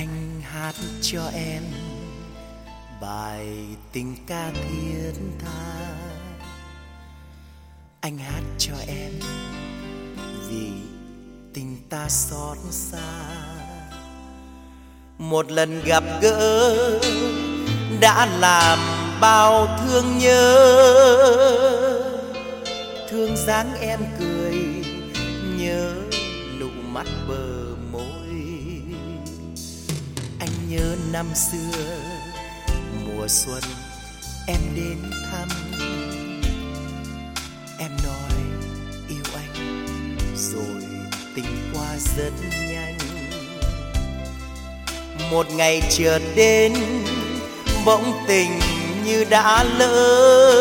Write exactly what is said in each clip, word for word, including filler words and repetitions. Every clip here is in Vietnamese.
Anh hát cho em bài tình ca thiết tha. Anh hát cho em vì tình ta xót xa. Một lần gặp gỡ đã làm bao thương nhớ. Thương dáng em cười, nhớ nụ mắt bờ môi. Anh nhớ năm xưa mùa xuân em đến thăm. Em nói yêu anh rồi tình qua rất nhanh. Một ngày chợt đến bỗng tình như đã lỡ.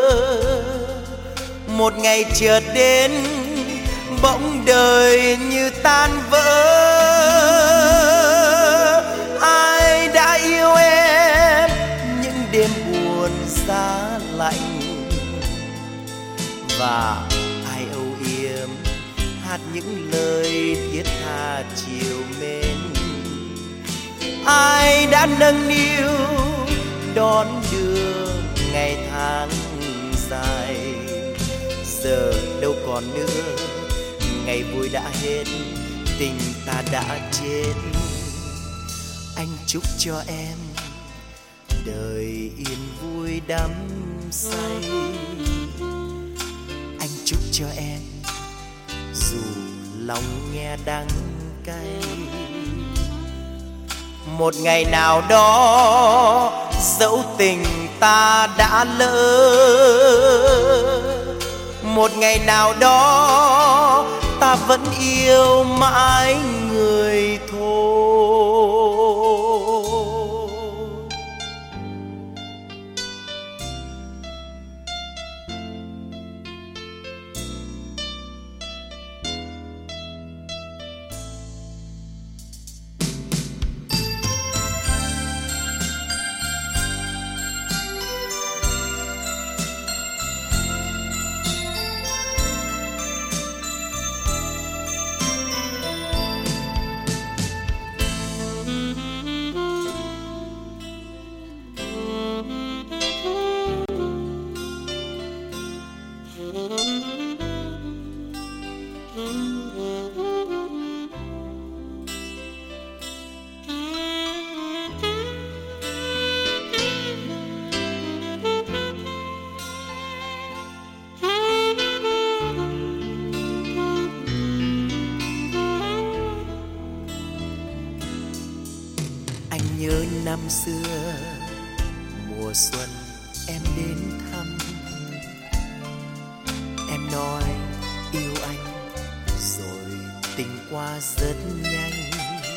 Một ngày chợt đến bỗng đời như tan vỡ. Ai đã yêu em những đêm buồn giá lạnh, và ai âu yếm hát những lời thiết tha chiều mến. Ai đã nâng niu đón đưa ngày tháng dài. Giờ đâu còn nữa, ngày vui đã hết, tình ta đã chết. Anh chúc cho em đời yên vui đắm say. Anh chúc cho em dù lòng nghe đắng cay. Một ngày nào đó dẫu tình ta đã lỡ. Một ngày nào đó ta vẫn yêu mãi người thôi. Anh nhớ năm xưa mùa xuân em đến thăm. Em nói yêu anh rồi tình qua rất nhanh.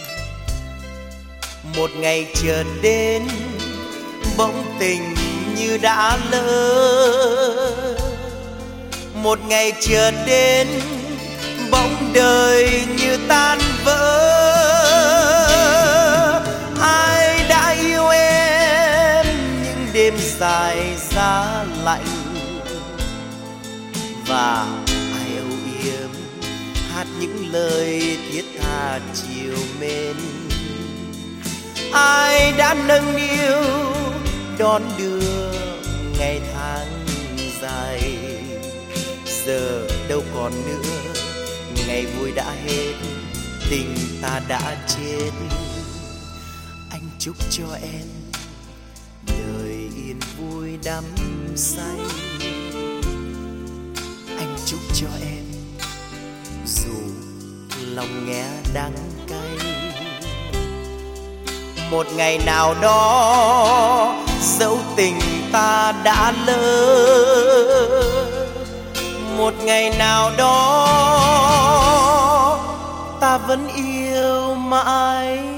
Một ngày chợt đến bỗng tình như đã lỡ. Một ngày chợt đến bỗng đời như tan vỡ. Ai đã yêu em những đêm dài giá lạnh, và ai âu yếm hát những lời thiết tha chiều mến. Ai đã nâng niu đón đưa ngày tháng dài. Giờ đâu còn nữa, ngày vui đã hết, tình ta đã chết. Anh chúc cho em đời yên vui đắm say. Anh chúc cho em dù lòng nghe đắng cay. Một ngày nào đó dẫu tình ta đã lỡ. Một ngày nào đó ta vẫn yêu mãi